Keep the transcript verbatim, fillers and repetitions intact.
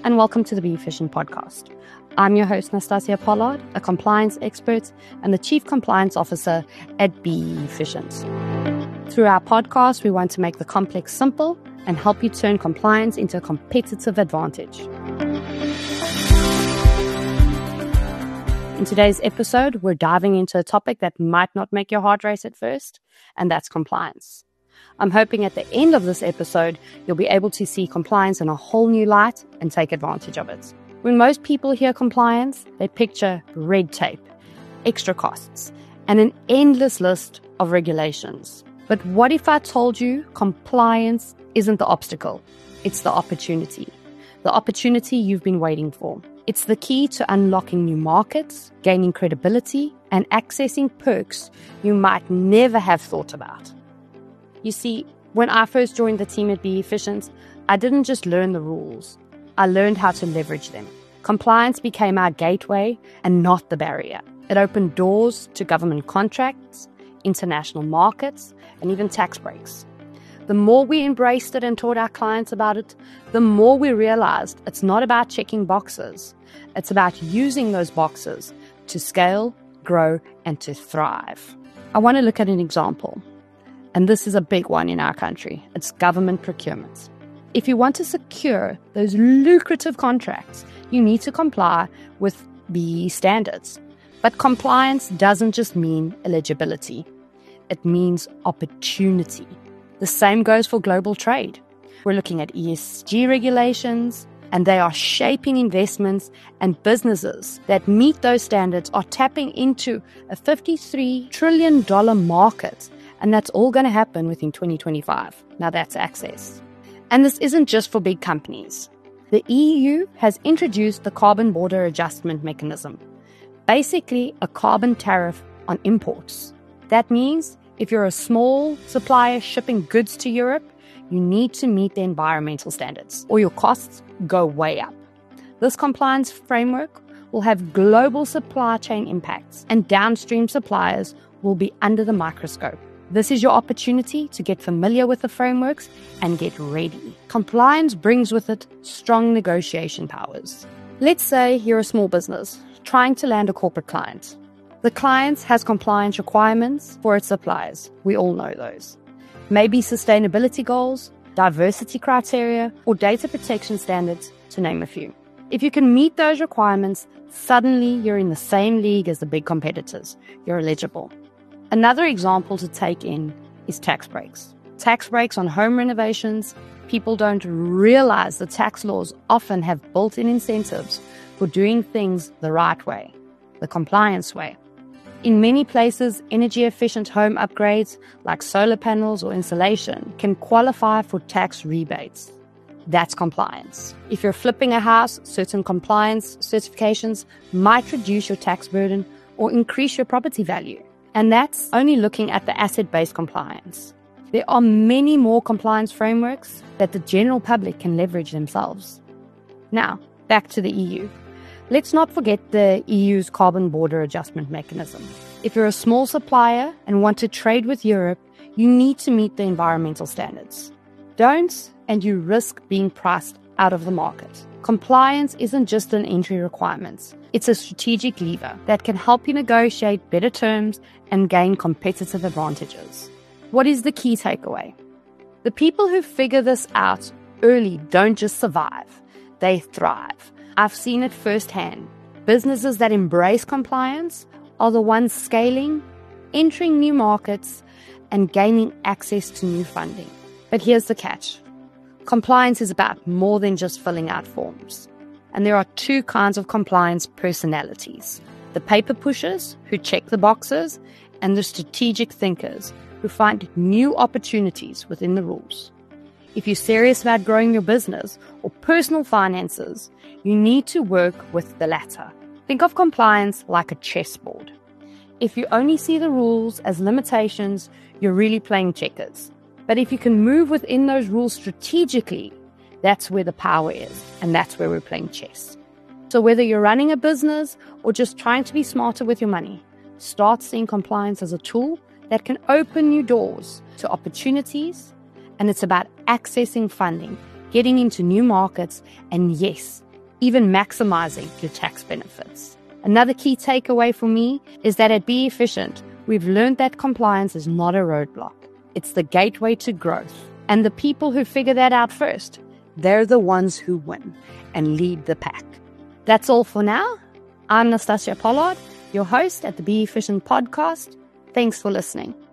and welcome to the Be Efficient podcast. I'm your host, Nastasia Pollard, a compliance expert and the Chief Compliance Officer at Be Efficient. Through our podcast, we want to make the complex simple and help you turn compliance into a competitive advantage. In today's episode, we're diving into a topic that might not make your heart race at first, and that's compliance. I'm hoping at the end of this episode, you'll be able to see compliance in a whole new light and take advantage of it. When most people hear compliance, they picture red tape, extra costs, and an endless list of regulations. But what if I told you compliance isn't the obstacle, it's the opportunity. The opportunity you've been waiting for. It's the key to unlocking new markets, gaining credibility, and accessing perks you might never have thought about. You see, when I first joined the team at Be Efficient, I didn't just learn the rules. I learned how to leverage them. Compliance became our gateway and not the barrier. It opened doors to government contracts, international markets, and even tax breaks. The more we embraced it and taught our clients about it, the more we realized it's not about checking boxes. It's about using those boxes to scale, grow, and to thrive. I want to look at an example. And this is a big one in our country. It's government procurement. If you want to secure those lucrative contracts, you need to comply with B E standards. But compliance doesn't just mean eligibility. It means opportunity. The same goes for global trade. We're looking at E S G regulations, and they are shaping investments, and businesses that meet those standards are tapping into a fifty-three trillion dollars market. And that's all going to happen within twenty twenty-five. Now that's access. And this isn't just for big companies. The E U has introduced the Carbon Border Adjustment Mechanism, basically a carbon tariff on imports. That means if you're a small supplier shipping goods to Europe, you need to meet the environmental standards, or your costs go way up. This compliance framework will have global supply chain impacts, and downstream suppliers will be under the microscope. This is your opportunity to get familiar with the frameworks and get ready. Compliance brings with it strong negotiation powers. Let's say you're a small business trying to land a corporate client. The client has compliance requirements for its suppliers. We all know those. Maybe sustainability goals, diversity criteria, or data protection standards, to name a few. If you can meet those requirements, suddenly you're in the same league as the big competitors. You're eligible. Another example to take in is tax breaks. Tax breaks on home renovations. People don't realize the tax laws often have built-in incentives for doing things the right way, the compliance way. In many places, energy-efficient home upgrades like solar panels or insulation can qualify for tax rebates. That's compliance. If you're flipping a house, certain compliance certifications might reduce your tax burden or increase your property value. And that's only looking at the asset-based compliance. There are many more compliance frameworks that the general public can leverage themselves. Now, back to the E U. Let's not forget the E U's Carbon Border Adjustment Mechanism. If you're a small supplier and want to trade with Europe, you need to meet the environmental standards. Don't, and you risk being priced out of the market. Compliance isn't just an entry requirement. It's a strategic lever that can help you negotiate better terms and gain competitive advantages. What is the key takeaway? The people who figure this out early don't just survive, they thrive. I've seen it firsthand. Businesses that embrace compliance are the ones scaling, entering new markets, and gaining access to new funding. But here's the catch. Compliance is about more than just filling out forms. And there are two kinds of compliance personalities. The paper pushers, who check the boxes, and the strategic thinkers, who find new opportunities within the rules. If you're serious about growing your business or personal finances, you need to work with the latter. Think of compliance like a chessboard. If you only see the rules as limitations, you're really playing checkers. But if you can move within those rules strategically, that's where the power is, and that's where we're playing chess. So whether you're running a business or just trying to be smarter with your money, start seeing compliance as a tool that can open new doors to opportunities, and it's about accessing funding, getting into new markets, and yes, even maximizing your tax benefits. Another key takeaway for me is that at Be Efficient, we've learned that compliance is not a roadblock. It's the gateway to growth. And the people who figure that out first, they're the ones who win and lead the pack. That's all for now. I'm Nastasia Pollard, your host at the Be Efficient podcast. Thanks for listening.